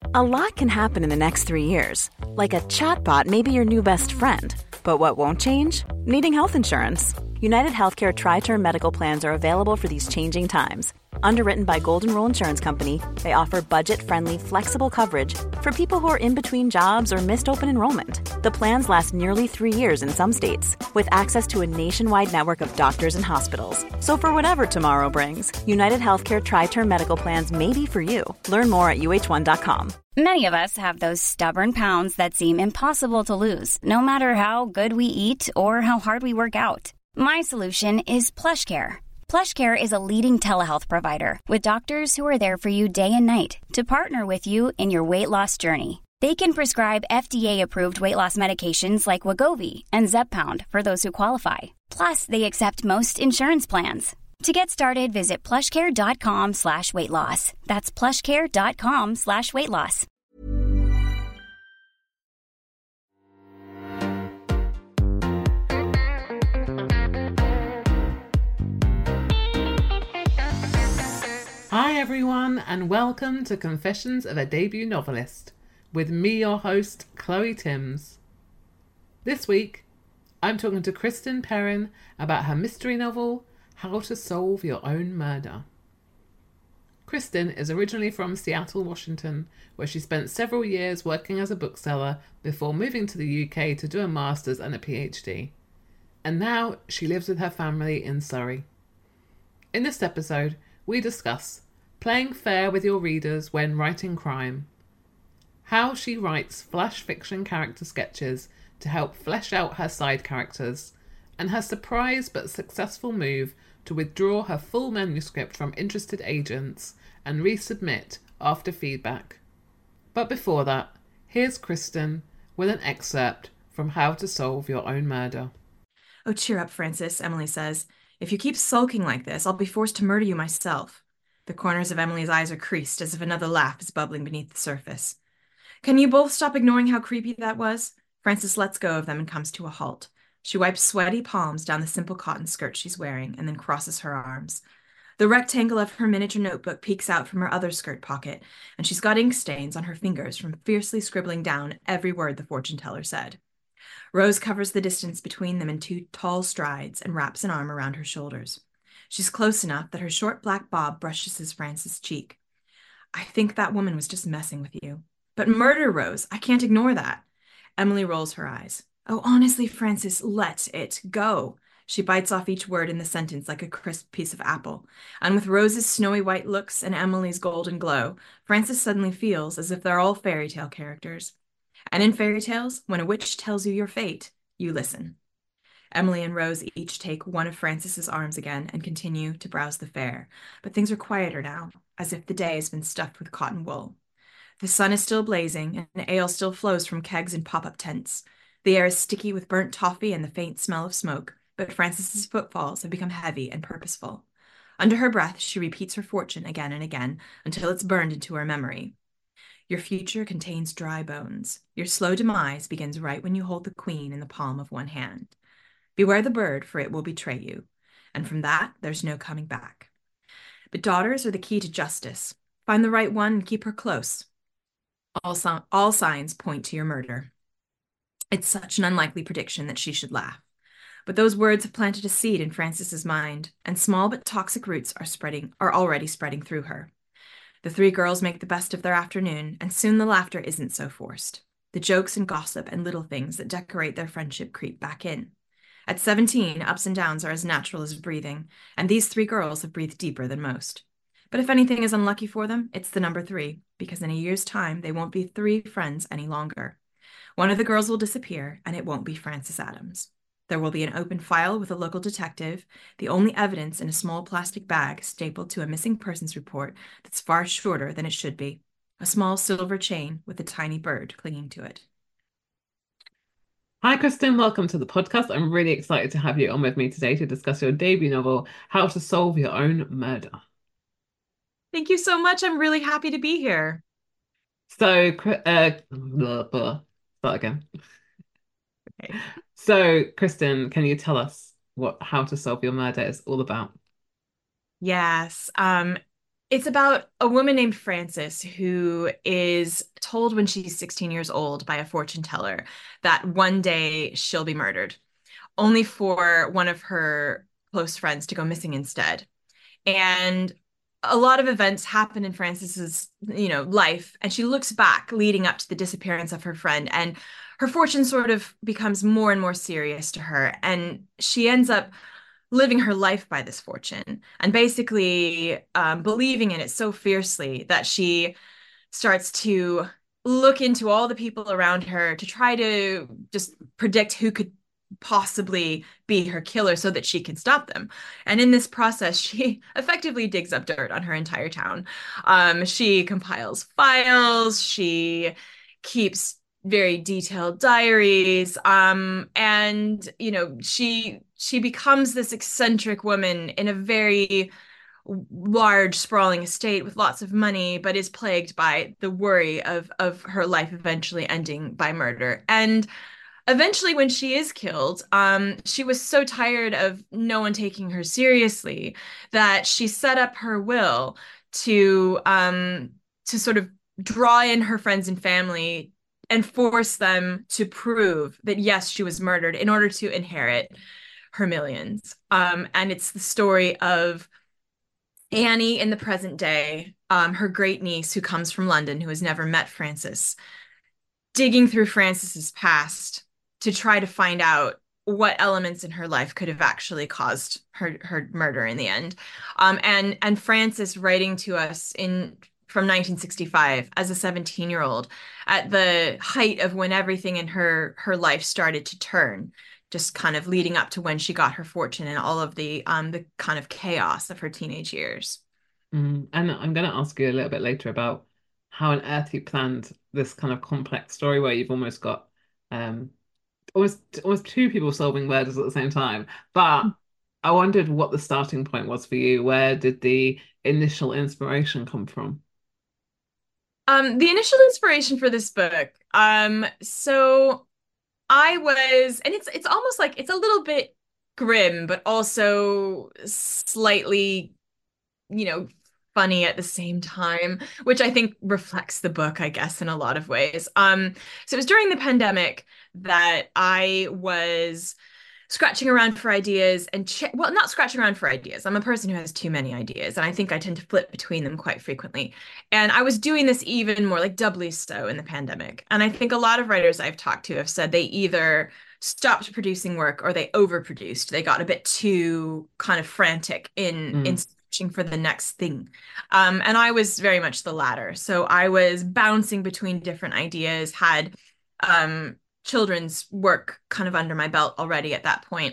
A lot can happen in the next 3 years. Like a chatbot may be your new best friend. But what won't change? Needing health insurance. United Healthcare Tri-Term Medical Plans are available for these changing times. Underwritten by Golden Rule Insurance Company, they offer budget-friendly, flexible coverage for people who are in between jobs or missed open enrollment. The plans last nearly 3 years in some states, with access to a nationwide network of doctors and hospitals. So for whatever tomorrow brings, United Healthcare Tri-Term Medical Plans may be for you. Learn more at uh1.com. Many of us have those stubborn pounds that seem impossible to lose, no matter how good we eat or how hard we work out. My solution is PlushCare. PlushCare is a leading telehealth provider with doctors who are there for you day and night to partner with you in your weight loss journey. They can prescribe FDA-approved weight loss medications like Wegovy and Zepbound for those who qualify. Plus, they accept most insurance plans. To get started, visit plushcare.com/weightloss. That's plushcare.com/weightloss. Hi everyone, and welcome to Confessions of a Debut Novelist, with me, your host, Chloe Timms. This week, I'm talking to Kristen Perrin about her mystery novel, How to Solve Your Own Murder. Kristen is originally from Seattle, Washington, where she spent several years working as a bookseller before moving to the UK to do a master's and a PhD. And now she lives with her family in Surrey. In this episode, we discuss playing fair with your readers when writing crime, how she writes flash fiction character sketches to help flesh out her side characters, and her surprise but successful move to withdraw her full manuscript from interested agents and resubmit after feedback. But before that, here's Kristen with an excerpt from How to Solve Your Own Murder. "Oh, cheer up, Francis," Emily says. "If you keep sulking like this, I'll be forced to murder you myself." The corners of Emily's eyes are creased as if another laugh is bubbling beneath the surface. "Can you both stop ignoring how creepy that was?" Francis lets go of them and comes to a halt. She wipes sweaty palms down the simple cotton skirt she's wearing and then crosses her arms. The rectangle of her miniature notebook peeks out from her other skirt pocket, and she's got ink stains on her fingers from fiercely scribbling down every word the fortune teller said. Rose covers the distance between them in 2 tall strides and wraps an arm around her shoulders. She's close enough that her short black bob brushes Francis' cheek. "I think that woman was just messing with you." "But murder, Rose, I can't ignore that." Emily rolls her eyes. "Oh, honestly, Francis, let it go." She bites off each word in the sentence like a crisp piece of apple. And with Rose's snowy white looks and Emily's golden glow, Francis suddenly feels as if they're all fairy tale characters. And in fairy tales, when a witch tells you your fate, you listen. Emily and Rose each take one of Francis's arms again and continue to browse the fair. But things are quieter now, as if the day has been stuffed with cotton wool. The sun is still blazing, and ale still flows from kegs and pop-up tents. The air is sticky with burnt toffee and the faint smell of smoke, but Francis's footfalls have become heavy and purposeful. Under her breath, she repeats her fortune again and again until it's burned into her memory. Your future contains dry bones. Your slow demise begins right when you hold the queen in the palm of one hand. Beware the bird, for it will betray you. And from that, there's no coming back. But daughters are the key to justice. Find the right one and keep her close. All signs point to your murder. It's such an unlikely prediction that she should laugh. But those words have planted a seed in Francis's mind, and small but toxic roots are already spreading through her. The 3 girls make the best of their afternoon, and soon the laughter isn't so forced. The jokes and gossip and little things that decorate their friendship creep back in. At 17, ups and downs are as natural as breathing, and these 3 girls have breathed deeper than most. But if anything is unlucky for them, it's the number 3, because in a year's time, they won't be 3 friends any longer. One of the girls will disappear, and it won't be Francis Adams. There will be an open file with a local detective, the only evidence in a small plastic bag stapled to a missing persons report that's far shorter than it should be, a small silver chain with a tiny bird clinging to it. Hi, Kristen. Welcome to the podcast. I'm really excited to have you on with me today to discuss your debut novel, How to Solve Your Own Murder. Thank you so much. I'm really happy to be here. So, start again. Okay. So, Kristen, can you tell us what How to Solve Your Murder is all about? Yes. It's about a woman named Frances who is told when she's 16 years old by a fortune teller that one day she'll be murdered, only for one of her close friends to go missing instead. And a lot of events happen in Frances's, life, and she looks back leading up to the disappearance of her friend, and her fortune sort of becomes more and more serious to her, and she ends up living her life by this fortune and basically believing in it so fiercely that she starts to look into all the people around her to try to just predict who could possibly be her killer so that she can stop them. And in this process, she effectively digs up dirt on her entire town. She compiles files, she keeps very detailed diaries, and she becomes this eccentric woman in a very large, sprawling estate with lots of money, but is plagued by the worry of her life eventually ending by murder. And eventually, when she is killed, she was so tired of no one taking her seriously that she set up her will to sort of draw in her friends and family and force them to prove that, yes, she was murdered in order to inherit her millions. And it's the story of Annie in the present day, her great niece who comes from London, who has never met Frances, digging through Frances's past to try to find out what elements in her life could have actually caused her murder in the end. And Frances writing to us from 1965 as a 17-year-old at the height of when everything in her life started to turn, just kind of leading up to when she got her fortune and all of the kind of chaos of her teenage years. And I'm going to ask you a little bit later about how on earth you planned this kind of complex story where you've almost got almost two people solving murders at the same time. But I wondered what the starting point was for you. Where did the initial inspiration come from? The initial inspiration for this book, so I was, and it's almost like it's a little bit grim, but also slightly, funny at the same time, which I think reflects the book, I guess, in a lot of ways. So it was during the pandemic that I was scratching around for ideas well, not scratching around for ideas. I'm a person who has too many ideas, and I think I tend to flip between them quite frequently. And I was doing this even more, like doubly so in the pandemic. And I think a lot of writers I've talked to have said they either stopped producing work or they overproduced. They got a bit too kind of frantic in searching for the next thing. And I was very much the latter. So I was bouncing between different ideas, had children's work kind of under my belt already at that point.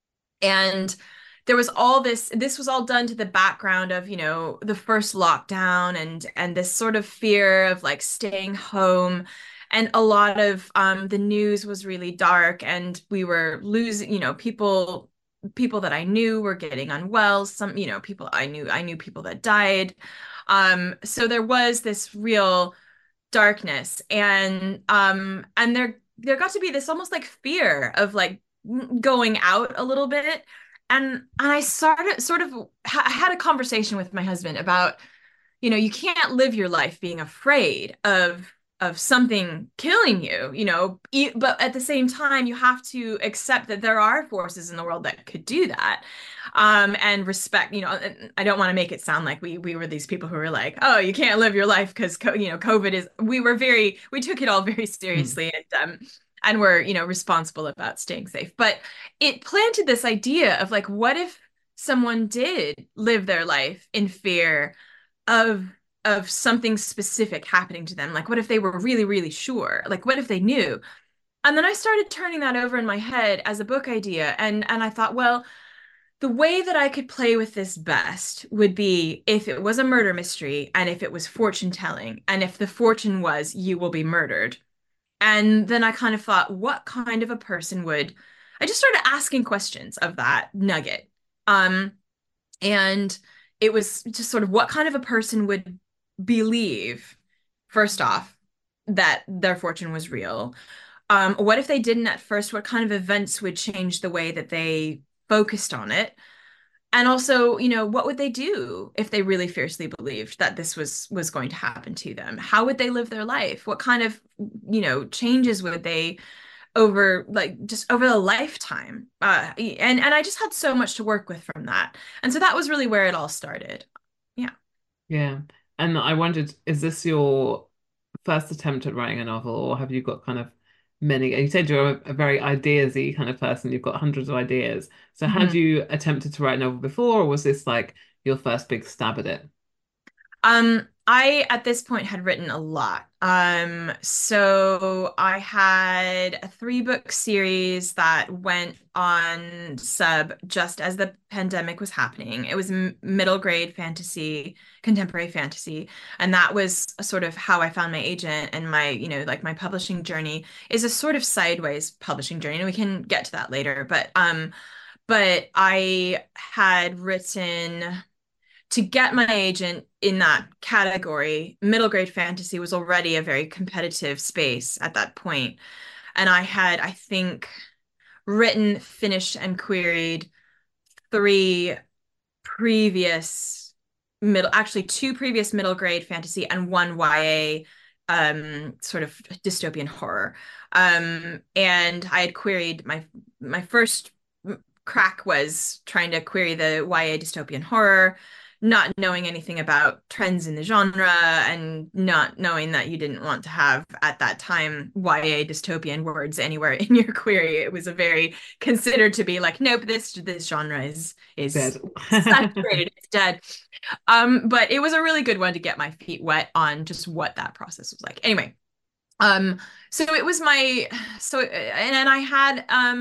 And there was all this was all done to the background of, the first lockdown and this sort of fear of like staying home. And a lot of the news was really dark, and we were losing, people that I knew were getting unwell. Some, people I knew people that died. So there was this real darkness, and there got to be this almost like fear of like going out a little bit. And I started I had a conversation with my husband about, you can't live your life being afraid of something killing you, but at the same time, you have to accept that there are forces in the world that could do that. And respect, I don't want to make it sound like we were these people who were like, oh, you can't live your life because, COVID is, we took it all very seriously and we're, responsible about staying safe. But it planted this idea of like, what if someone did live their life in fear of something specific happening to them? Like, what if they were really, really sure? Like, what if they knew? And then I started turning that over in my head as a book idea. And I thought, well, the way that I could play with this best would be if it was a murder mystery and if it was fortune telling, and if the fortune was, you will be murdered. And then I kind of thought, what kind of a person would, I just started asking questions of that nugget. And it was just sort of what kind of a person would believe, first off, that their fortune was real. What if they didn't at first? What kind of events would change the way that they focused on it? And also, you know, what would they do if they really fiercely believed that this was going to happen to them? How would they live their life? What kind of, you know, changes would they over, like, just over the lifetime? And I just had so much to work with from that. And so that was really where it all started. Yeah. Yeah. And I wondered, is this your first attempt at writing a novel, or have you got kind of many? You said you're a very ideas-y kind of person. You've got hundreds of ideas. So had Mhm. you attempted to write a novel before, or was this like your first big stab at it? I at this point had written a lot. So I had a 3-book series that went on sub just as the pandemic was happening. It was middle grade fantasy, contemporary fantasy, and that was a sort of how I found my agent, and my, you know, like my publishing journey is a sort of sideways publishing journey, and we can get to that later. But I had written to get my agent in that category. Middle grade fantasy was already a very competitive space at that point. And I had, I think, written, finished, and queried 3 previous actually 2 previous middle grade fantasy and 1 YA sort of dystopian horror. And I had queried my first crack was trying to query the YA dystopian horror, not knowing anything about trends in the genre, and not knowing that you didn't want to have at that time YA dystopian words anywhere in your query. It was a very considered to be like, nope, this genre is Dead. saturated, it's dead. But it was a really good one to get my feet wet on just what that process was like. Anyway, so it was my and I had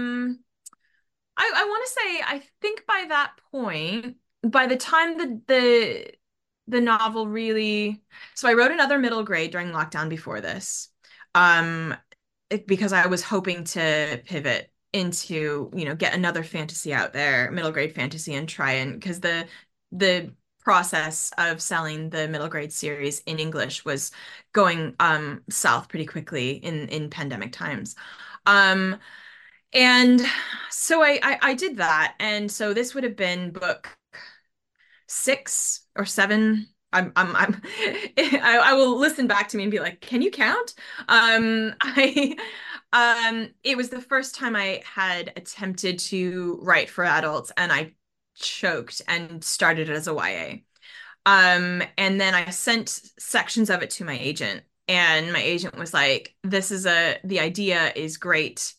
I want to say, I think by that point, by the time the novel really, so I wrote another middle grade during lockdown before this, um, because I was hoping to pivot into, you know, get another fantasy out there, middle grade fantasy, and try and, because the process of selling the middle grade series in English was going south pretty quickly in pandemic times. Um, and so I did that. And so this would have been book 6 or 7. I will listen back to me and be like, can you count? I It was the first time I had attempted to write for adults, and I choked and started it as a YA. And then I sent sections of it to my agent, and my agent was like, the idea is great,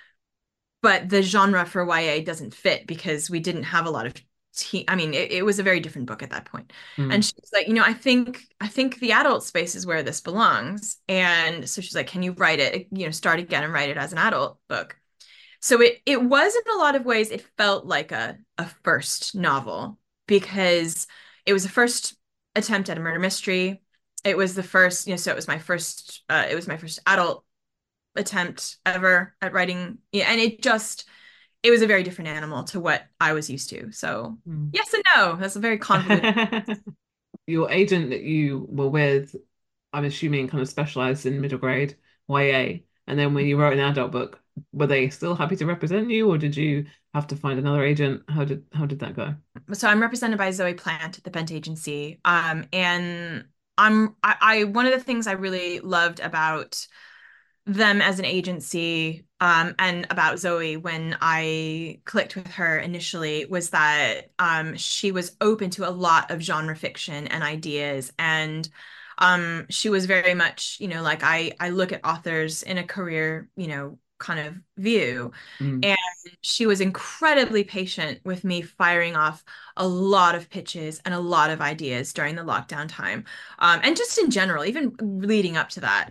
but the genre for YA doesn't fit because we didn't have a lot of I mean, it was a very different book at that point. And Mm. she's like, you know, I think the adult space is where this belongs. And so she's like, can you write it, you know, start again and write it as an adult book? So it was, in a lot of ways, it felt like a first novel, because it was the first attempt at a murder mystery. It was the first, you know, so it was my first adult attempt ever at writing. Yeah, and it was a very different animal to what I was used to. So Mm. yes and no. That's a very convoluted. Your agent that you were with, I'm assuming, kind of specialized in middle grade YA. And then when you wrote an adult book, were they still happy to represent you, or did you have to find another agent? How did that go? So I'm represented by Zoe Plant at the Bent Agency. And one of the things I really loved about them as an agency, and about Zoe when I clicked with her initially, was that she was open to a lot of genre fiction and ideas. And she was very much, you know, like, I look at authors in a career, you know, kind of view. Mm. And she was incredibly patient with me firing off a lot of pitches and a lot of ideas during the lockdown time. And just in general, even leading up to that.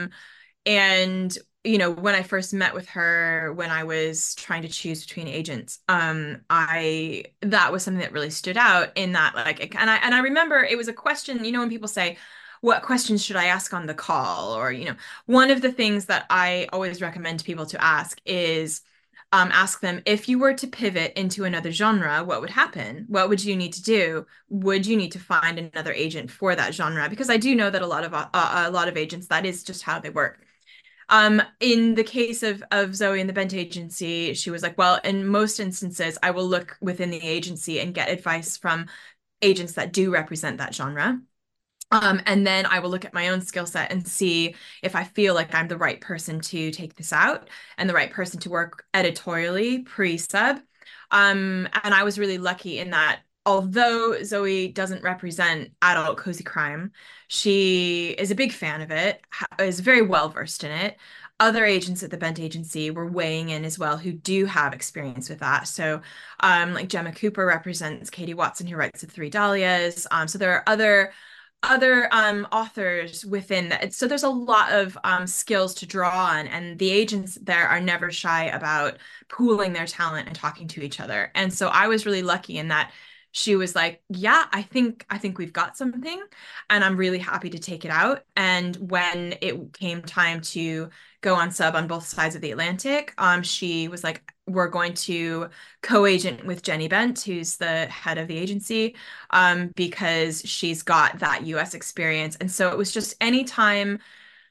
And, you know, when I first met with her, when I was trying to choose between agents, that was something that really stood out, in that, like, and I remember it was a question, you know, when people say, what questions should I ask on the call? Or, you know, one of the things that I always recommend to people to ask is, ask them, if you were to pivot into another genre, what would happen? What would you need to do? Would you need to find another agent for that genre? Because I do know that a lot of agents, that is just how they work. In the case of Zoe and the Bent Agency, she was like, well, in most instances, I will look within the agency and get advice from agents that do represent that genre. And then I will look at my own skill set and see if I feel like I'm the right person to take this out and the right person to work editorially pre-sub. And I was really lucky in that although Zoe doesn't represent adult cozy crime, she is a big fan of it, is very well versed in it. Other agents at the Bent Agency were weighing in as well who do have experience with that. So like Gemma Cooper represents Katie Watson, who writes The Three Dahlias. So there are other authors within that. So there's a lot of skills to draw on, and the agents there are never shy about pooling their talent and talking to each other. And so I was really lucky in that she was like, yeah, I think we've got something, and I'm really happy to take it out. And when it came time to go on sub on both sides of the Atlantic, she was like, we're going to co-agent with Jenny Bent, who's the head of the agency, because she's got that US experience. And so it was just anytime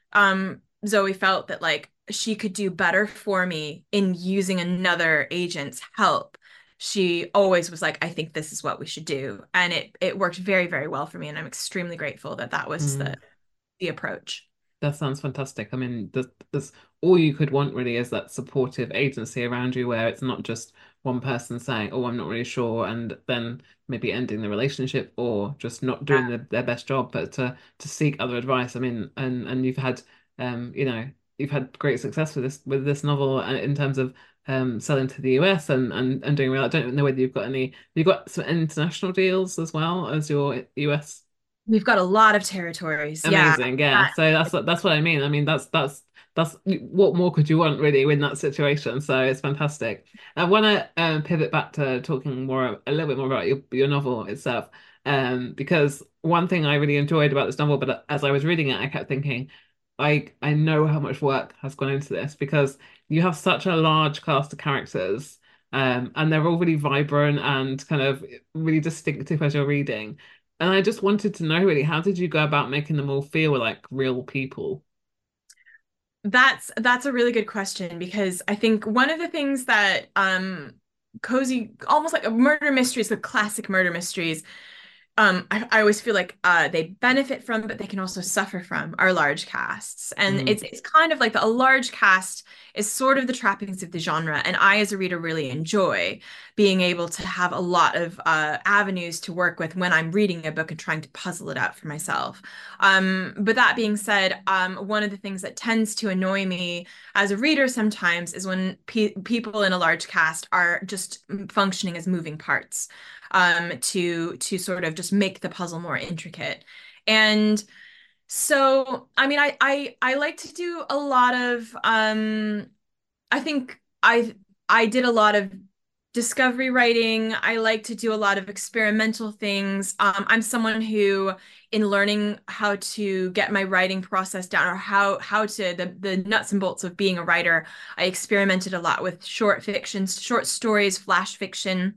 Zoe felt that like she could do better for me in using another agent's help, she always was like, I think this is what we should do. And it worked very, very well for me. And I'm extremely grateful that that was the approach. That sounds fantastic. I mean, there's all you could want really is that supportive agency around you where it's not just one person saying, oh, I'm not really sure, and then maybe ending the relationship or just not doing their best job, but to seek other advice. I mean, and you've had you've had great success with this novel in terms of selling to the US and doing well. I don't know whether you've got some international deals as well as your US. We've got a lot of territories. Amazing, yeah. So that's what I mean. I mean, that's what more could you want really in that situation? So it's fantastic. I want to pivot back to talking a little bit more about your novel itself, because one thing I really enjoyed about this novel, but as I was reading it, I kept thinking, I know how much work has gone into this because you have such a large cast of characters, and they're all really vibrant and kind of really distinctive as you're reading. And I just wanted to know really, how did you go about making them all feel like real people? That's a really good question, because I think one of the things that cozy, almost like murder mysteries, the classic murder mysteries, I always feel like they benefit from, but they can also suffer from, our large casts. And it's kind of like a large cast is sort of the trappings of the genre. And I, as a reader, really enjoy being able to have a lot of avenues to work with when I'm reading a book and trying to puzzle it out for myself. But that being said, one of the things that tends to annoy me as a reader sometimes is when people in a large cast are just functioning as moving parts. To sort of just make the puzzle more intricate. And so, I mean, I like to do a lot of I think I did a lot of discovery writing. I like to do a lot of experimental things. I'm someone who, in learning how to get my writing process down, or how to the nuts and bolts of being a writer, I experimented a lot with short fictions, short stories, flash fiction.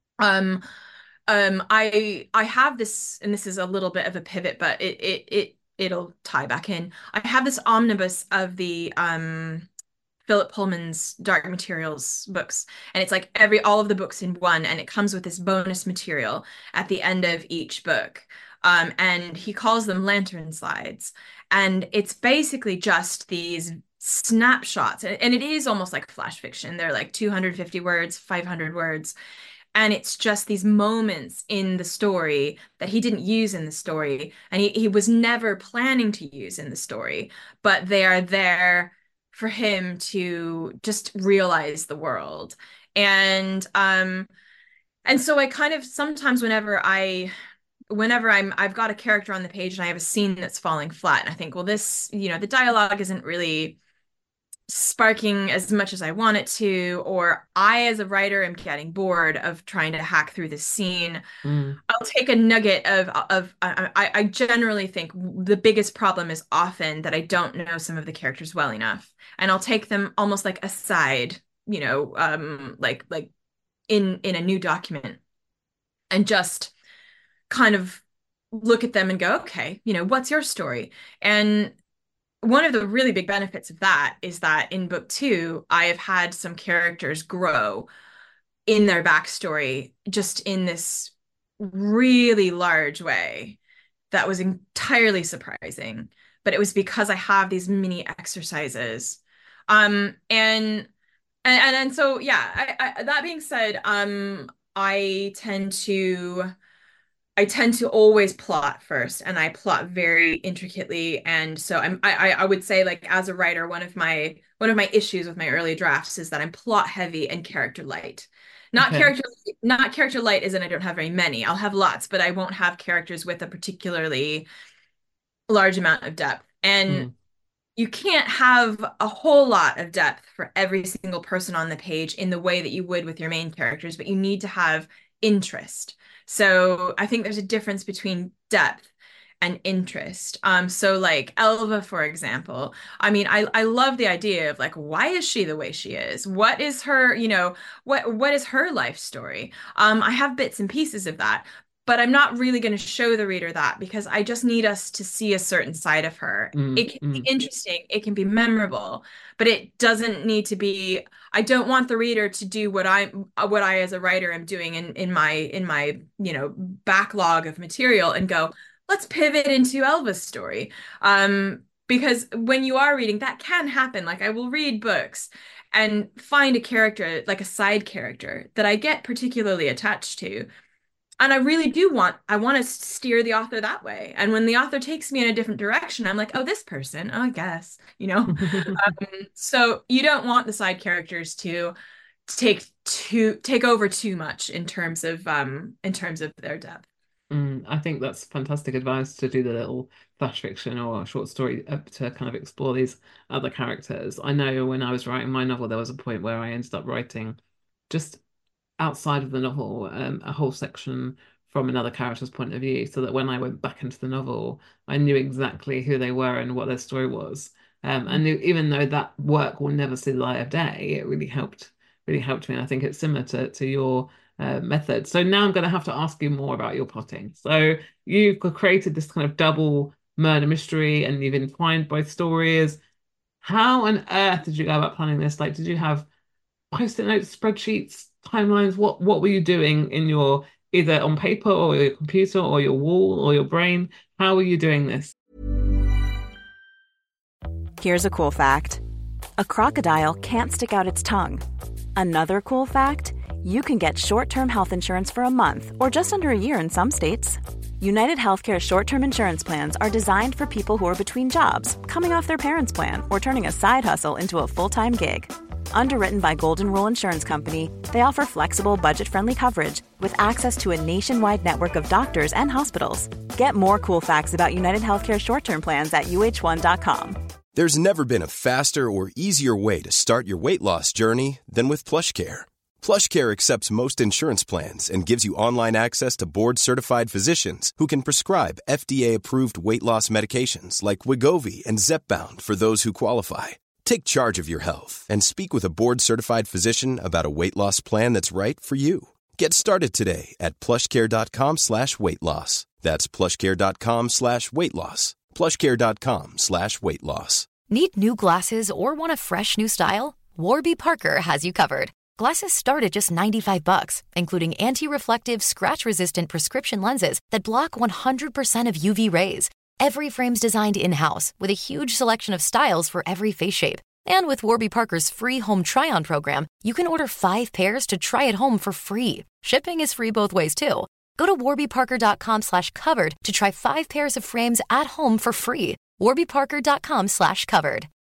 I have this, and this is a little bit of a pivot, but it'll tie back in. I have this omnibus of the Philip Pullman's Dark Materials books, and it's like all of the books in one, and it comes with this bonus material at the end of each book. And he calls them lantern slides, and it's basically just these snapshots, and it is almost like flash fiction. They're like 250 words, 500 words. And it's just these moments in the story that he didn't use in the story, and he was never planning to use in the story, but they are there for him to just realize the world. And so I kind of sometimes whenever I've got a character on the page and I have a scene that's falling flat, and I think, well, this, the dialogue isn't really sparking as much as I want it to, or I, as a writer, am getting bored of trying to hack through the scene. I'll take a nugget of I generally think the biggest problem is often that I don't know some of the characters well enough, and I'll take them almost like aside, like in a new document, and just kind of look at them and go, okay, what's your story? And one of the really big benefits of that is that in book 2, I have had some characters grow in their backstory just in this really large way that was entirely surprising. But it was because I have these mini exercises. And so yeah, that being said, I tend to always plot first, and I plot very intricately. And so I would say, like, as a writer, one of my issues with my early drafts is that I'm plot heavy and character light. Not character light as in I don't have very many. I'll have lots, but I won't have characters with a particularly large amount of depth. And you can't have a whole lot of depth for every single person on the page in the way that you would with your main characters, but you need to have interest. So I think there's a difference between depth and interest. So like Elva, for example, I mean, I love the idea of, like, why is she the way she is? What is her, what is her life story? I have bits and pieces of that, but I'm not really going to show the reader that, because I just need us to see a certain side of her. It can be interesting, it can be memorable, but it doesn't need to be. I don't want the reader to do what I as a writer am doing in my backlog of material and go, let's pivot into Elva's story. Because when you are reading, that can happen. Like, I will read books and find a character, like a side character, that I get particularly attached to. And I really want to steer the author that way. And when the author takes me in a different direction, I'm like, oh, this person, I guess, So you don't want the side characters to take over too much in terms of their depth. I think that's fantastic advice, to do the little flash fiction or short story to kind of explore these other characters. I know when I was writing my novel, there was a point where I ended up writing just outside of the novel a whole section from another character's point of view, so that when I went back into the novel, I knew exactly who they were and what their story was. And even though that work will never see the light of day, it really helped me. And I think it's similar to your method. So now I'm going to have to ask you more about your plotting. So you've created this kind of double murder mystery, and you've entwined both stories. How on earth did you go about planning this? Like, did you have Post-it notes, spreadsheets, timelines? What were you doing in your, either on paper or your computer or your wall or your brain? How were you doing this? Here's a cool fact. A crocodile can't stick out its tongue. Another cool fact, you can get short-term health insurance for a month or just under a year in some states. United Healthcare short-term insurance plans are designed for people who are between jobs, coming off their parents' plan, or turning a side hustle into a full-time gig. Underwritten by Golden Rule Insurance Company, they offer flexible, budget-friendly coverage with access to a nationwide network of doctors and hospitals. Get more cool facts about United Healthcare short-term plans at uh1.com. There's never been a faster or easier way to start your weight loss journey than with PlushCare. PlushCare accepts most insurance plans and gives you online access to board-certified physicians who can prescribe FDA-approved weight loss medications like Wegovy and Zepbound for those who qualify. Take charge of your health and speak with a board-certified physician about a weight loss plan that's right for you. Get started today at plushcare.com/weight-loss. That's plushcare.com/weight-loss. plushcare.com/weight-loss. Need new glasses or want a fresh new style? Warby Parker has you covered. Glasses start at just $95, including anti-reflective, scratch-resistant prescription lenses that block 100% of UV rays. Every frame's designed in-house with a huge selection of styles for every face shape. And with Warby Parker's free home try-on program, you can order 5 pairs to try at home for free. Shipping is free both ways, too. Go to warbyparker.com/covered to try 5 pairs of frames at home for free. warbyparker.com/covered.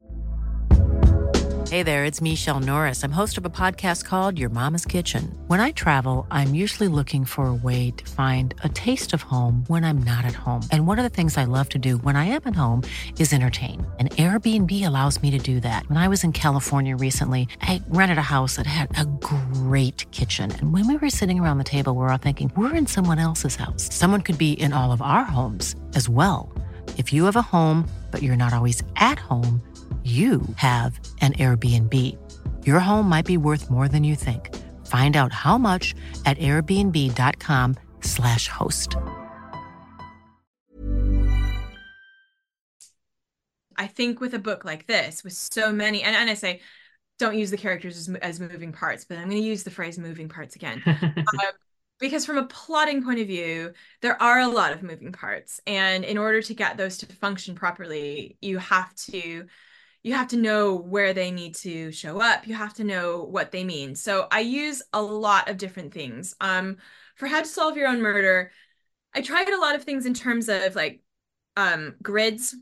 Hey there, it's Michelle Norris. I'm host of a podcast called Your Mama's Kitchen. When I travel, I'm usually looking for a way to find a taste of home when I'm not at home. And one of the things I love to do when I am at home is entertain. And Airbnb allows me to do that. When I was in California recently, I rented a house that had a great kitchen. And when we were sitting around the table, we're all thinking, we're in someone else's house. Someone could be in all of our homes as well. If you have a home, but you're not always at home, you have an Airbnb. Your home might be worth more than you think. Find out how much at airbnb.com/host. I think with a book like this, with so many, and I say, don't use the characters as moving parts, but I'm going to use the phrase moving parts again. Because from a plotting point of view, there are a lot of moving parts. And in order to get those to function properly, you have to know where they need to show up. You have to know what they mean. So I use a lot of different things. For How to Solve Your Own Murder, I tried a lot of things in terms of like grids.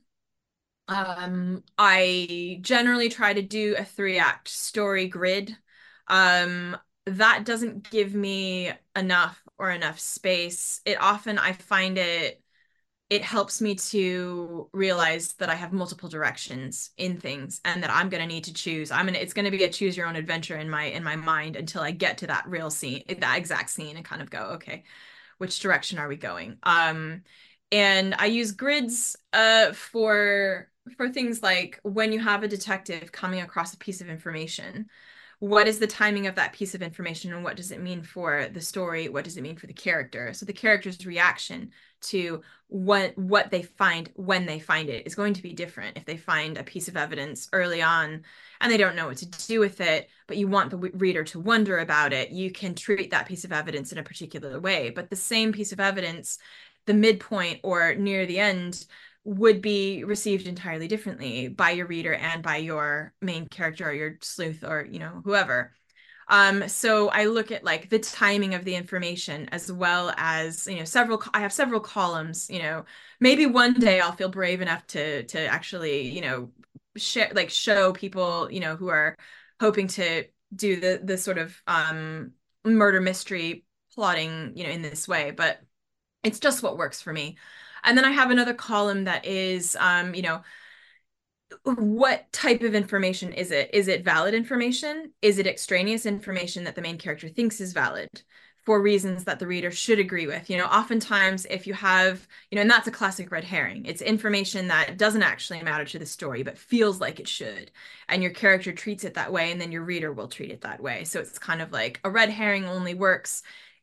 I generally try to do a 3-act story grid. That doesn't give me enough space. I find it helps me to realize that I have multiple directions in things and that I'm going to need to choose. It's going to be a choose your own adventure in my mind until I get to that real scene, that exact scene, and kind of go, okay, which direction are we going? And I use grids for things like when you have a detective coming across a piece of information, what is the timing of that piece of information and what does it mean for the story? What does it mean for the character? So the character's reaction to what they find when they find it is going to be different. If they find a piece of evidence early on and they don't know what to do with it, but you want the reader to wonder about it, you can treat that piece of evidence in a particular way. But the same piece of evidence, the midpoint or near the end, would be received entirely differently by your reader and by your main character or your sleuth or, whoever. So I look at like the timing of the information as well as, I have several columns, maybe one day I'll feel brave enough to actually, show people, who are hoping to do the sort of murder mystery plotting, in this way, but it's just what works for me. And then I have another column that is, what type of information is it? Is it valid information? Is it extraneous information that the main character thinks is valid for reasons that the reader should agree with? Oftentimes if you have, and that's a classic red herring. It's information that doesn't actually matter to the story, but feels like it should. And your character treats it that way, and then your reader will treat it that way. So it's kind of like a red herring only works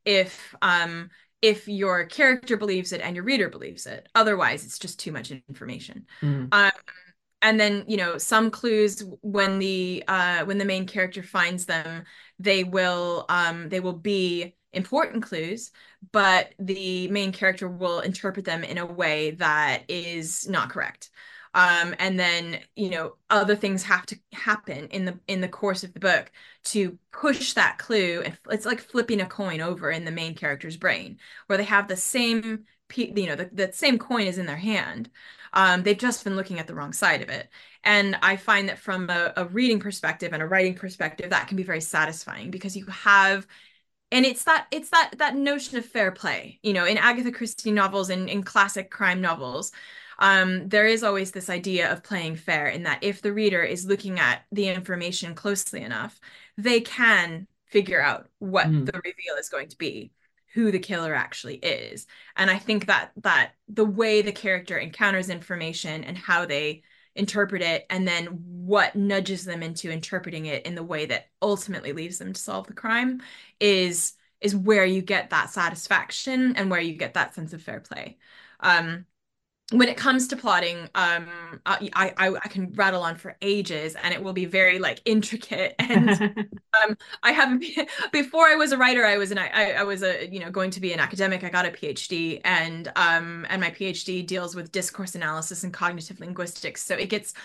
if your character believes it and your reader believes it. Otherwise, it's just too much information. And then, some clues, when the main character finds them, they will be important clues, but the main character will interpret them in a way that is not correct. And then, other things have to happen in the course of the book to push that clue. And it's like flipping a coin over in the main character's brain, where they have the same, the same coin is in their hand. They've just been looking at the wrong side of it. And I find that from a reading perspective and a writing perspective, that can be very satisfying because you have, and it's that notion of fair play, in Agatha Christie novels and in classic crime novels. There is always this idea of playing fair, in that if the reader is looking at the information closely enough, they can figure out what the reveal is going to be, who the killer actually is. And I think that the way the character encounters information and how they interpret it, and then what nudges them into interpreting it in the way that ultimately leads them to solve the crime, is where you get that satisfaction and where you get that sense of fair play. When it comes to plotting, I can rattle on for ages, and it will be very like intricate. And I haven't before I was a writer, I was going to be an academic. I got a PhD, and my PhD deals with discourse analysis and cognitive linguistics. So it gets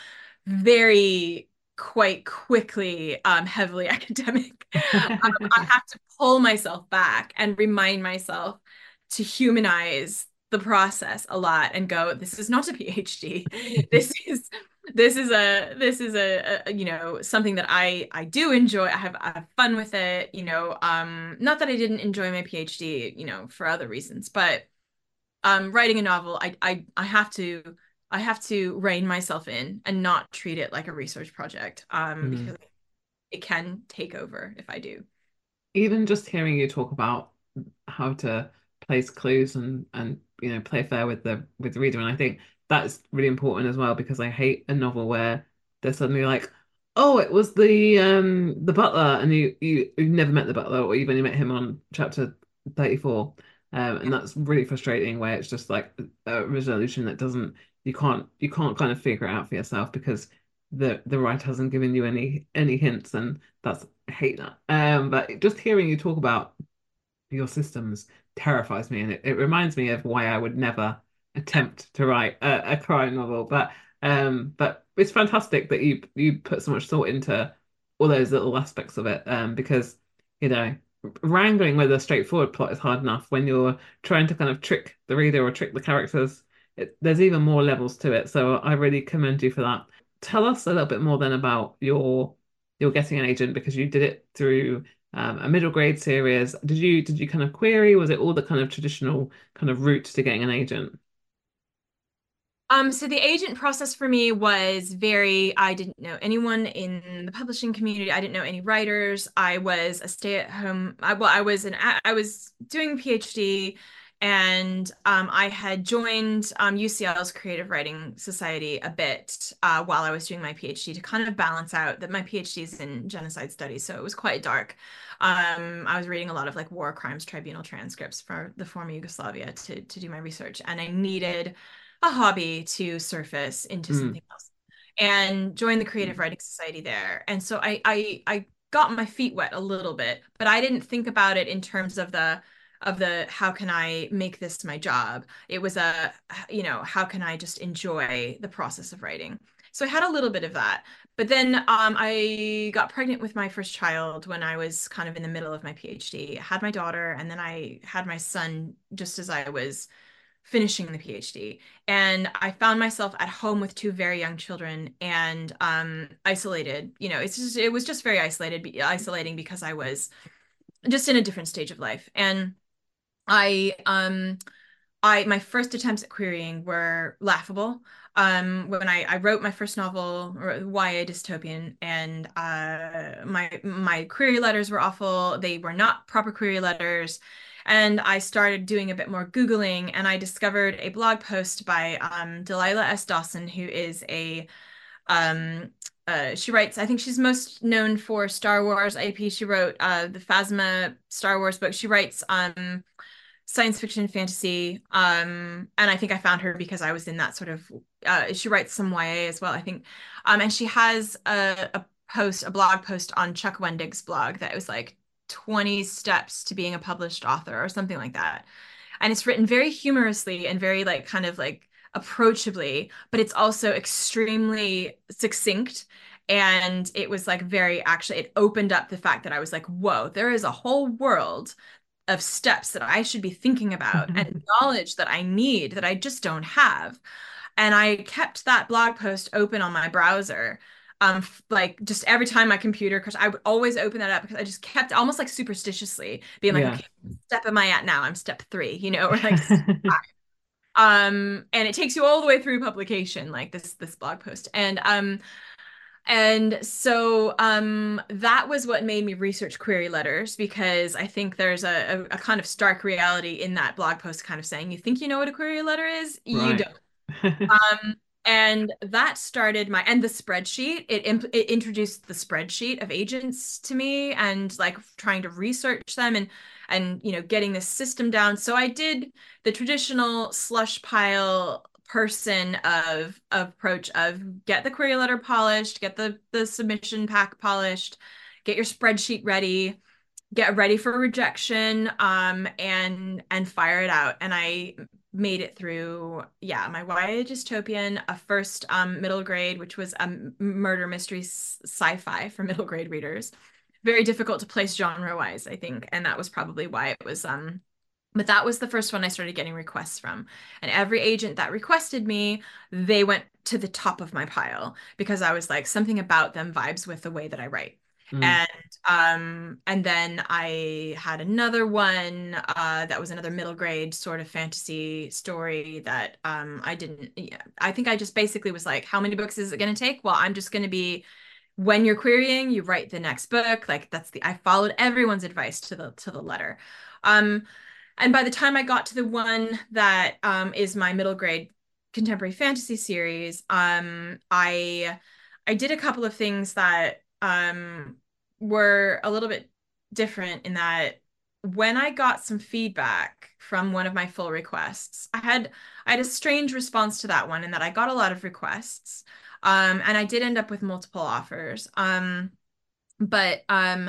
quite quickly heavily academic. I have to pull myself back and remind myself to humanize the process a lot and go, this is not a PhD. This is a something that I do enjoy. I have fun with it, not that I didn't enjoy my PhD, for other reasons, but writing a novel, I have to rein myself in and not treat it like a research project, because it can take over if I do. Even just hearing you talk about how to place clues and play fair with the reader, and I think that's really important as well, because I hate a novel where they're suddenly like, oh, it was the butler, and you never met the butler, or you've only met him on chapter 34, and that's really frustrating, where it's just like a resolution that doesn't you can't kind of figure it out for yourself because the writer hasn't given you any hints, and that's I hate that. But just hearing you talk about your systems terrifies me, and it reminds me of why I would never attempt to write a crime novel. But it's fantastic that you put so much thought into all those little aspects of it, because you know wrangling with a straightforward plot is hard enough. When you're trying to kind of trick the reader or trick the characters, there's even more levels to it. So I really commend you for that. Tell us a little bit more then about your getting an agent, because you did it through a middle grade series. Did you kind of query? Was it all the kind of traditional kind of route to getting an agent? So the agent process for me was I didn't know anyone in the publishing community. I didn't know any writers. I was a stay-at-home, I was doing a PhD, and I had joined UCL's Creative Writing Society a bit while I was doing my PhD to kind of balance out that my PhD is in genocide studies, so it was quite dark. I was reading a lot of like war crimes tribunal transcripts for the former Yugoslavia to do my research, and I needed a hobby to surface into Mm, something else and join the Creative Writing Society there. And so I got my feet wet a little bit, but I didn't think about it in terms of the how can I make this my job? It was how can I just enjoy the process of writing? So I had a little bit of that. But then I got pregnant with my first child when I was kind of in the middle of my PhD. I had my daughter, and then I had my son just as I was finishing the PhD. And I found myself at home with two very young children and isolated. It was just very isolating because I was just in a different stage of life. And I my first attempts at querying were laughable. When I wrote my first novel, YA dystopian, and my query letters were awful. They were not proper query letters. And I started doing a bit more Googling, and I discovered a blog post by Delilah S. Dawson, who is um, she writes, I think she's most known for Star Wars IP. She wrote the Phasma Star Wars book. She writes science fiction, fantasy, and I think I found her because I was in that sort of. She writes some YA as well, I think, and she has a blog post on Chuck Wendig's blog that was like 20 steps to being a published author or something like that. And it's written very humorously and very like kind of like approachably, but it's also extremely succinct. And it was like it opened up the fact that I was like, whoa, there is a whole world of steps that I should be thinking about and knowledge that I need that I just don't have. And I kept that blog post open on my browser like just every time my computer, because I would always open that up because I just kept almost like superstitiously being like, yeah. okay, what step am I at now? I'm step 3, or like and it takes you all the way through publication, like this blog post. And so that was what made me research query letters, because I think there's a kind of stark reality in that blog post kind of saying, you think you know what a query letter is? You Right. don't. And that started and the spreadsheet, it introduced the spreadsheet of agents to me, and like trying to research them and getting this system down. So I did the traditional slush pile person of approach of get the query letter polished, get the submission pack polished, get your spreadsheet ready, get ready for rejection, and fire it out. And I made it through, my YA dystopian, a first middle grade, which was a murder mystery sci-fi for middle grade readers. Very difficult to place genre-wise, I think, and that was probably why it was but that was the first one I started getting requests from. And every agent that requested me, they went to the top of my pile because I was like, something about them vibes with the way that I write. Mm. And then I had another one that was another middle grade sort of fantasy story that I think I just basically was like, how many books is it going to take? Well, I'm just going to be, when you're querying, you write the next book. Like I followed everyone's advice to the letter. And by the time I got to the one that is my middle grade contemporary fantasy series, I did a couple of things that were a little bit different in that when I got some feedback from one of my full requests, I had a strange response to that one in that I got a lot of requests. And I did end up with multiple offers. But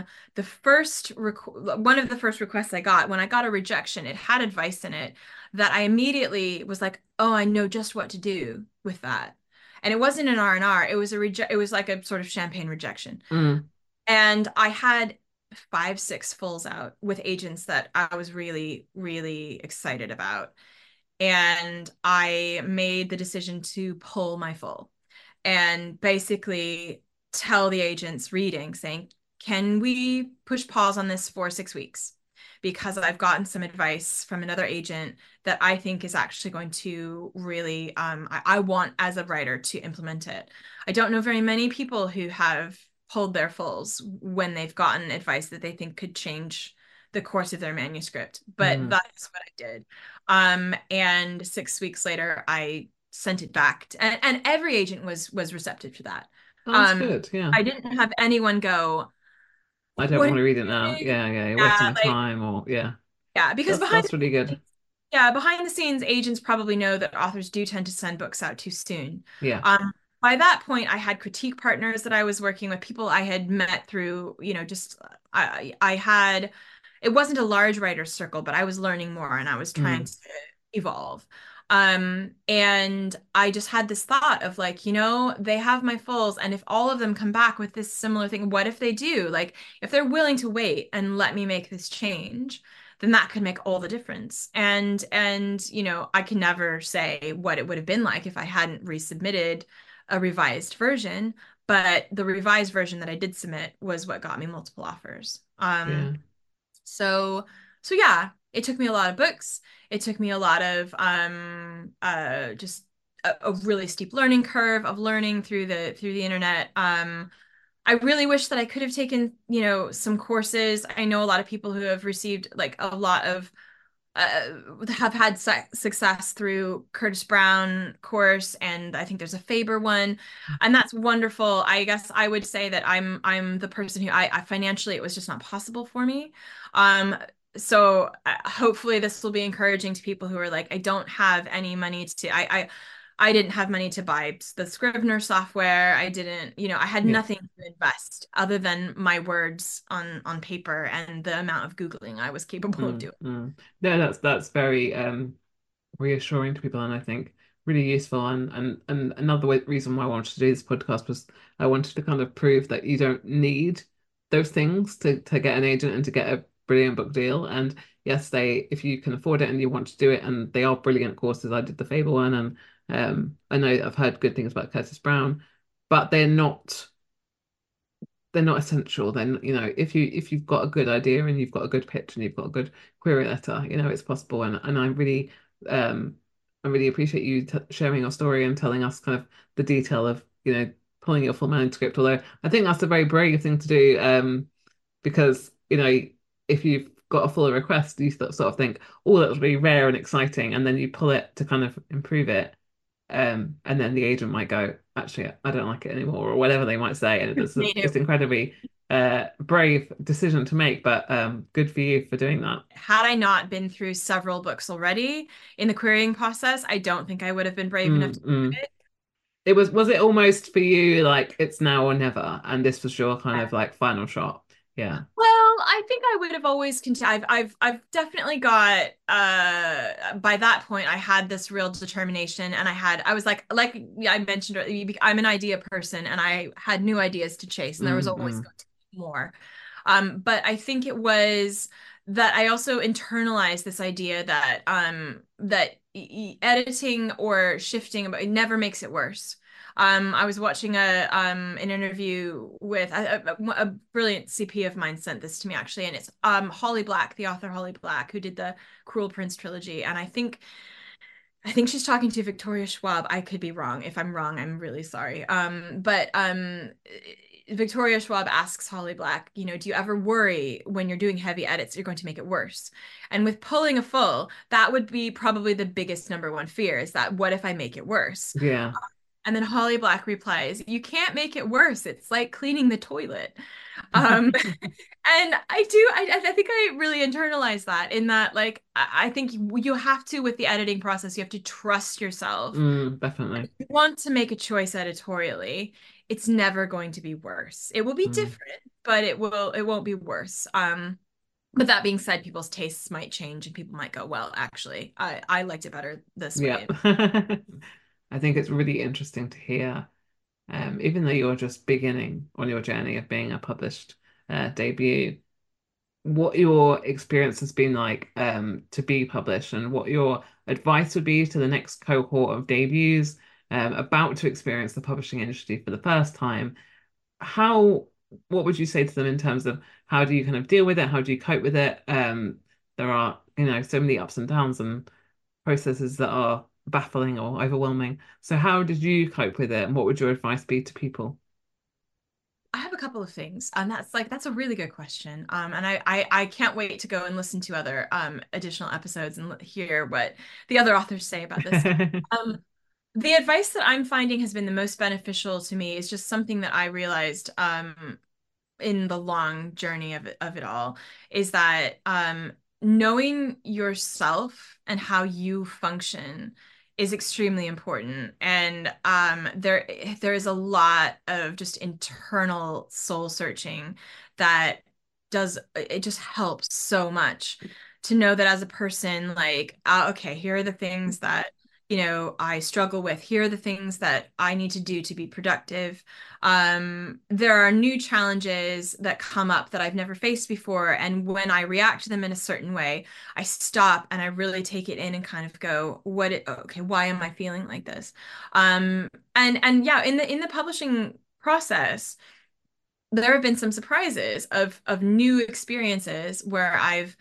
one of the first requests I got, when I got a rejection, it had advice in it that I immediately was like, oh, I know just what to do with that. And it wasn't an R&R. It was it was like a sort of champagne rejection. And I had 5, 6 fulls out with agents that I was really, really excited about. And I made the decision to pull my full and basically tell the agents reading, saying, can we push pause on this for 6 weeks? Because I've gotten some advice from another agent that I think is actually going to really, I want as a writer to implement it. I don't know very many people who have pulled their fulls when they've gotten advice that they think could change the course of their manuscript, but that's what I did. And 6 weeks later, I sent it back and every agent was receptive to that. That's good. Yeah. I didn't have anyone go, I don't want to read it now. Yeah. You're wasting time or yeah. Yeah, because that's really good. Yeah, behind the scenes, agents probably know that authors do tend to send books out too soon. Yeah. By that point, I had critique partners that I was working with, people I had met through, just I had, it wasn't a large writer's circle, but I was learning more and I was trying to evolve. And I just had this thought of like, they have my fulls, and if all of them come back with this similar thing, what if they do? Like, if they're willing to wait and let me make this change, then that could make all the difference. And I can never say what it would have been like if I hadn't resubmitted a revised version, but the revised version that I did submit was what got me multiple offers. So yeah, it took me a lot of books. It took me a lot of just a really steep learning curve of learning through the internet. I really wish that I could have taken, some courses. I know a lot of people who have received like a lot of have had success through Curtis Brown course, and I think there's a Faber one, and that's wonderful. I guess I would say that I'm the person who I financially, it was just not possible for me. So hopefully this will be encouraging to people who are like, I don't have any money I didn't have money to buy the Scrivener software. I didn't, I had nothing to invest other than my words on paper and the amount of Googling I was capable of doing. No, that's very reassuring to people, and I think really useful. And another reason why I wanted to do this podcast was I wanted to kind of prove that you don't need those things to get an agent and to get a brilliant book deal. And yes, if you can afford it and you want to do it, and they are brilliant courses. I did the Faber one, and I know I've heard good things about Curtis Brown, but they're not essential. Then, if you've got a good idea and you've got a good pitch and you've got a good query letter, it's possible. And I really appreciate you sharing your story and telling us kind of the detail of pulling your full manuscript. Although I think that's a very brave thing to do, because if you've got a full request, you sort of think, oh, that's really rare and exciting, and then you pull it to kind of improve it. And then the agent might go, actually, I don't like it anymore, or whatever they might say. And it's incredibly brave decision to make, but good for you for doing that. Had I not been through several books already in the querying process, I don't think I would have been brave enough to do it. Was it almost for you like it's now or never, and this was your kind of like final shot? Yeah. Well, I think I would have always continued. I've definitely got by that point I had this real determination, and I was like I mentioned, I'm an idea person, and I had new ideas to chase, and there was always going to be more. But I think it was that I also internalized this idea that editing or shifting it never makes it worse. I was watching an interview with a brilliant CP of mine sent this to me actually, and it's Holly Black, the author Holly Black, who did the Cruel Prince trilogy, and I think she's talking to Victoria Schwab. I could be wrong. If I'm wrong, I'm really sorry. But Victoria Schwab asks Holly Black, do you ever worry when you're doing heavy edits, you're going to make it worse? And with pulling a full, that would be probably the biggest number one fear, is that what if I make it worse? Yeah. And then Holly Black replies, "You can't make it worse. It's like cleaning the toilet." And I think I really internalized that, in that, like, I think you have to, with the editing process, you have to trust yourself. Definitely. If you want to make a choice editorially, it's never going to be worse. It will be different, but it won't be worse. But that being said, people's tastes might change and people might go, well, actually, I liked it better this way. I think it's really interesting to hear, even though you're just beginning on your journey of being a published debut, what your experience has been like to be published, and what your advice would be to the next cohort of debuts about to experience the publishing industry for the first time. What would you say to them in terms of how do you kind of deal with it? How do you cope with it? There are, so many ups and downs and processes that are baffling or overwhelming. So how did you cope with it, and what would your advice be to people? I have a couple of things, and that's a really good question. And I can't wait to go and listen to other additional episodes and hear what the other authors say about this. The advice that I'm finding has been the most beneficial to me is just something that I realized in the long journey of it all, is that knowing yourself and how you function is extremely important. And there is a lot of just internal soul searching that just helps so much to know that as a person, like, okay, here are the things that I struggle with. Here are the things that I need to do to be productive. There are new challenges that come up that I've never faced before. And when I react to them in a certain way, I stop and I really take it in and kind of go, okay, why am I feeling like this? And yeah, in the publishing process, there have been some surprises of new experiences where I've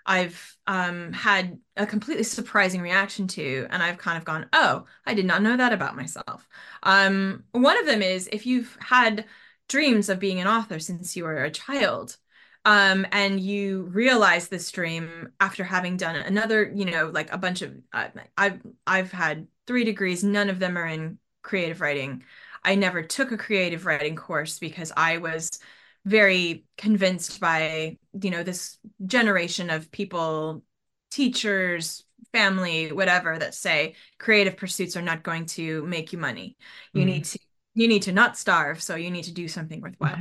had a completely surprising reaction to, and I've kind of gone, oh, I did not know that about myself. One of them is, if you've had dreams of being an author since you were a child, and you realize this dream after having done another, like a bunch of, I've had 3 degrees, none of them are in creative writing. I never took a creative writing course because I was very convinced by, this generation of people, teachers, family, whatever, that say creative pursuits are not going to make you money. You need to not starve, so you need to do something worthwhile.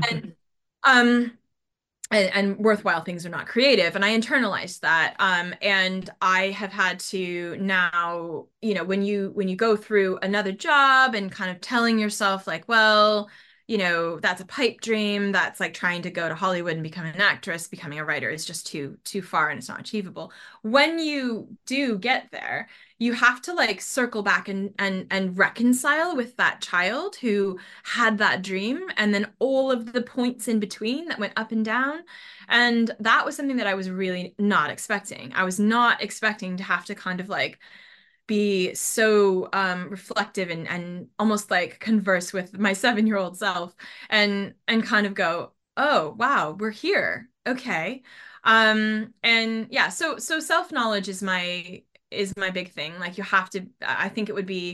And worthwhile things are not creative. And I internalized that. And I have had to now, when you go through another job and kind of telling yourself, like, well, that's a pipe dream. That's like trying to go to Hollywood and become an actress. Becoming a writer is just too far and it's not achievable. When you do get there, you have to like circle back and reconcile with that child who had that dream, and then all of the points in between that went up and down. And that was something that I was really not expecting. I was not expecting to have to kind of like be so reflective and almost like converse with my 7-year-old self and kind of go, oh wow, we're here, okay. And yeah, so self-knowledge is my big thing. Like, you have to, I think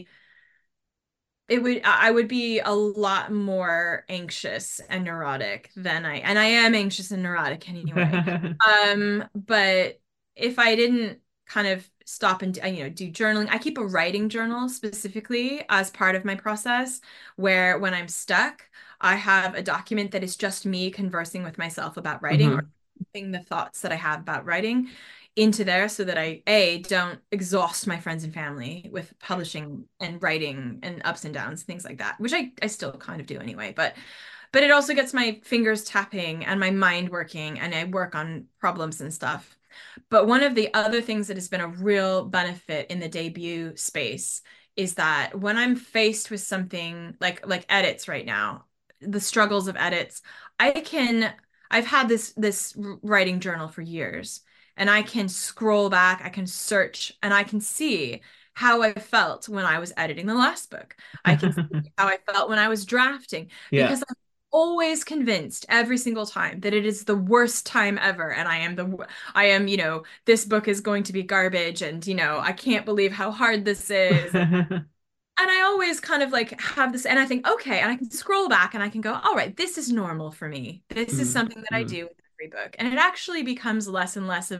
I would be a lot more anxious and neurotic than I am anxious and neurotic anyway. But if I didn't kind of stop and do journaling, I keep a writing journal specifically as part of my process, where when I'm stuck, I have a document that is just me conversing with myself about writing, or putting the thoughts that I have about writing into there, so that I don't exhaust my friends and family with publishing and writing and ups and downs, things like that, which I still kind of do anyway, but it also gets my fingers tapping and my mind working, and I work on problems and stuff. But one of the other things that has been a real benefit in the debut space is that when I'm faced with something like edits right now, the struggles of edits, I've had this writing journal for years, and I can scroll back, I can search, and I can see how I felt when I was editing the last book. I can see how I felt when I was drafting, because I'm always convinced every single time that it is the worst time ever, and I am this book is going to be garbage, and I can't believe how hard this is. And I always kind of like have this, and I think, okay, and I can scroll back and I can go, all right, this is normal for me. This is something that I do with every book. And it actually becomes less and less of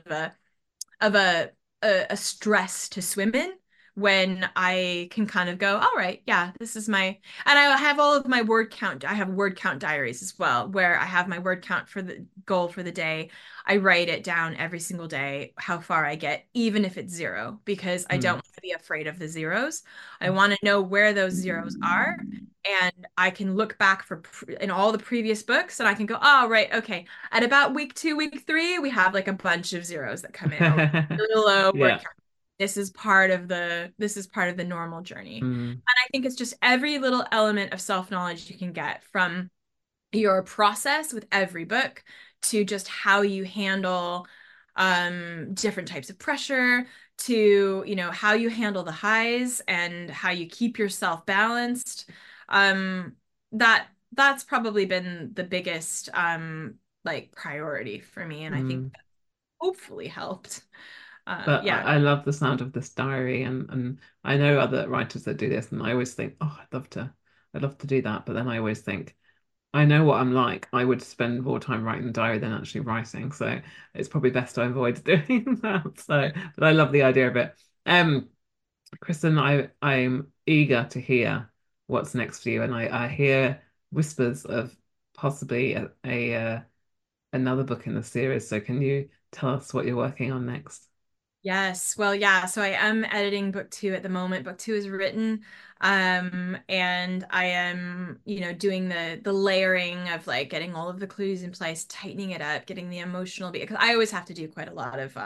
a stress to swim in when I can kind of go, all right, yeah, this is my, and I have all of my word count. I have word count diaries as well, where I have my word count for the goal for the day. I write it down every single day, how far I get, even if it's 0, because I don't want to be afraid of the zeros. I want to know where those zeros are. And I can look back in all the previous books and I can go, oh, right, okay. At about week 2, week 3, we have like a bunch of zeros that come in. A little low word count. This is part of the normal journey. And I think it's just every little element of self-knowledge you can get from your process with every book to just how you handle different types of pressure, to, you know, how you handle the highs and how you keep yourself balanced. That's probably been the biggest like priority for me, and I think that hopefully helped. But yeah, I love the sound of this diary, and I know other writers that do this, and I always think, oh, I'd love to do that. But then I always think, I know what I'm like. I would spend more time writing the diary than actually writing, so it's probably best to avoid doing that. So, but I love the idea of it. Kristen, I'm eager to hear what's next for you, and I hear whispers of possibly another book in the series. So can you tell us what you're working on next? Yes. Well, yeah. So I am editing book 2 at the moment. Book 2 is written. And I am, you know, doing the layering of like getting all of the clues in place, tightening it up, getting the emotional beat, because I always have to do quite a lot of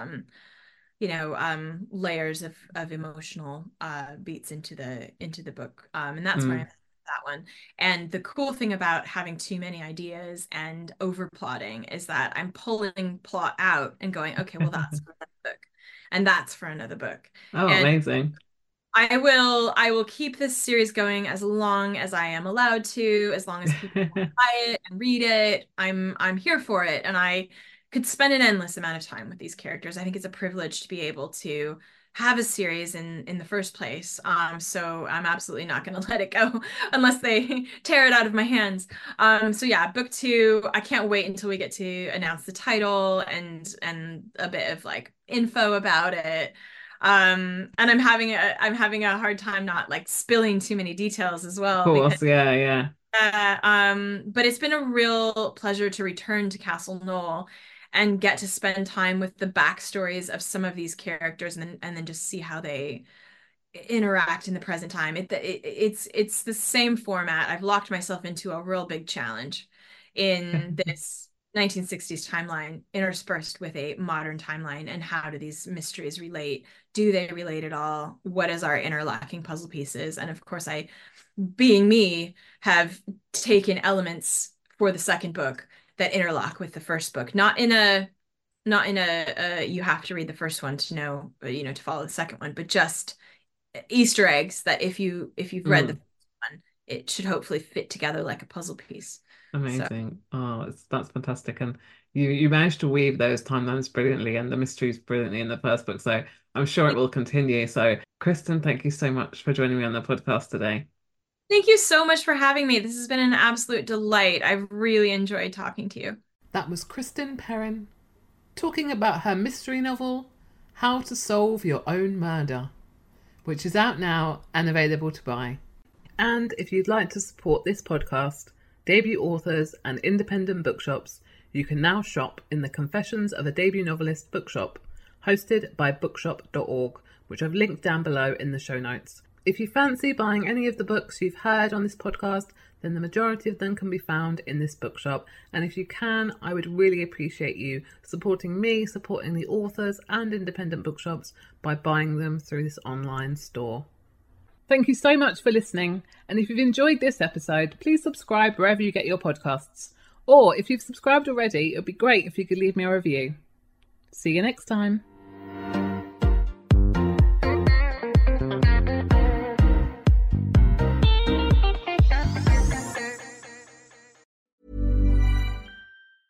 layers of emotional beats into the book. And that's where I'm at that one. And the cool thing about having too many ideas and over plotting is that I'm pulling plot out and going, okay, well, that's for another book. And that's for another book. Oh, and amazing. I will keep this series going as long as I am allowed to, as long as people buy it and read it. I'm here for it. And I could spend an endless amount of time with these characters. I think it's a privilege to be able to have a series in the first place. So I'm absolutely not going to let it go unless they tear it out of my hands. So yeah, book 2, I can't wait until we get to announce the title and a bit of like info about it. And I'm having a hard time not like spilling too many details as well. Of course, yeah. But it's been a real pleasure to return to Castle Knoll and get to spend time with the backstories of some of these characters and then just see how they interact in the present time. It's the same format. I've locked myself into a real big challenge in this 1960s timeline interspersed with a modern timeline, and how do these mysteries relate? Do they relate at all? What is our interlocking puzzle pieces? And of course, I, being me, have taken elements for the second book that interlock with the first book, not in a you have to read the first one to know, you know, to follow the second one, but just Easter eggs that if you've read the first one, it should hopefully fit together like a puzzle piece. Amazing. So. Oh, that's fantastic. And you managed to weave those timelines brilliantly and the mysteries brilliantly in the first book. So I'm sure it will continue. So Kristen, thank you so much for joining me on the podcast today. Thank you so much for having me. This has been an absolute delight. I've really enjoyed talking to you. That was Kristen Perrin talking about her mystery novel, How to Solve Your Own Murder, which is out now and available to buy. And if you'd like to support this podcast, debut authors and independent bookshops, you can now shop in the Confessions of a Debut Novelist bookshop, hosted by bookshop.org, which I've linked down below in the show notes. If you fancy buying any of the books you've heard on this podcast, then the majority of them can be found in this bookshop. And if you can, I would really appreciate you supporting me, supporting the authors and independent bookshops by buying them through this online store. Thank you so much for listening. And if you've enjoyed this episode, please subscribe wherever you get your podcasts. Or if you've subscribed already, it would be great if you could leave me a review. See you next time.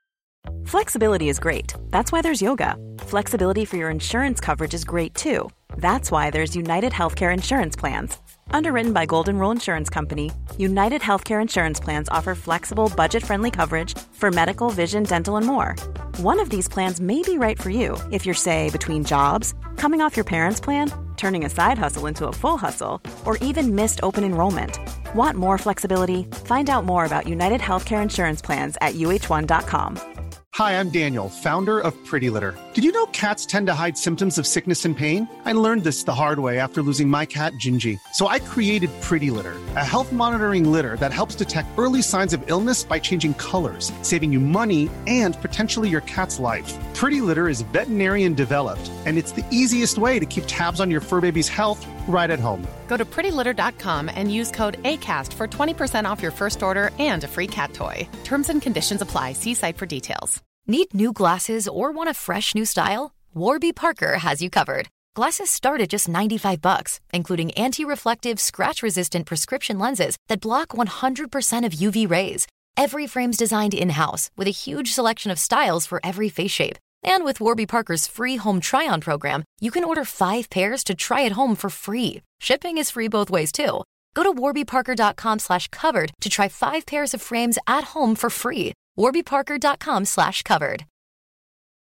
Flexibility is great. That's why there's yoga. Flexibility for your insurance coverage is great too. That's why there's United Healthcare Insurance Plans. Underwritten by Golden Rule Insurance Company, United Healthcare Insurance Plans offer flexible, budget-friendly coverage for medical, vision, dental, and more. One of these plans may be right for you if you're, say, between jobs, coming off your parents' plan, turning a side hustle into a full hustle, or even missed open enrollment. Want more flexibility? Find out more about United Healthcare Insurance Plans at uh1.com. Hi, I'm Daniel, founder of Pretty Litter. Did you know cats tend to hide symptoms of sickness and pain? I learned this the hard way after losing my cat, Gingy. So I created Pretty Litter, a health monitoring litter that helps detect early signs of illness by changing colors, saving you money and potentially your cat's life. Pretty Litter is veterinarian developed, and it's the easiest way to keep tabs on your fur baby's health right at home. Go to prettylitter.com and use code ACAST for 20% off your first order and a free cat toy. Terms and conditions apply. See site for details. Need new glasses or want a fresh new style? Warby Parker has you covered. Glasses start at just $95, including anti-reflective, scratch-resistant prescription lenses that block 100% of UV rays. Every frame's designed in-house with a huge selection of styles for every face shape. And with Warby Parker's free home try-on program, you can order 5 pairs to try at home for free. Shipping is free both ways, too. Go to warbyparker.com/covered to try 5 pairs of frames at home for free. warbyparker.com/covered.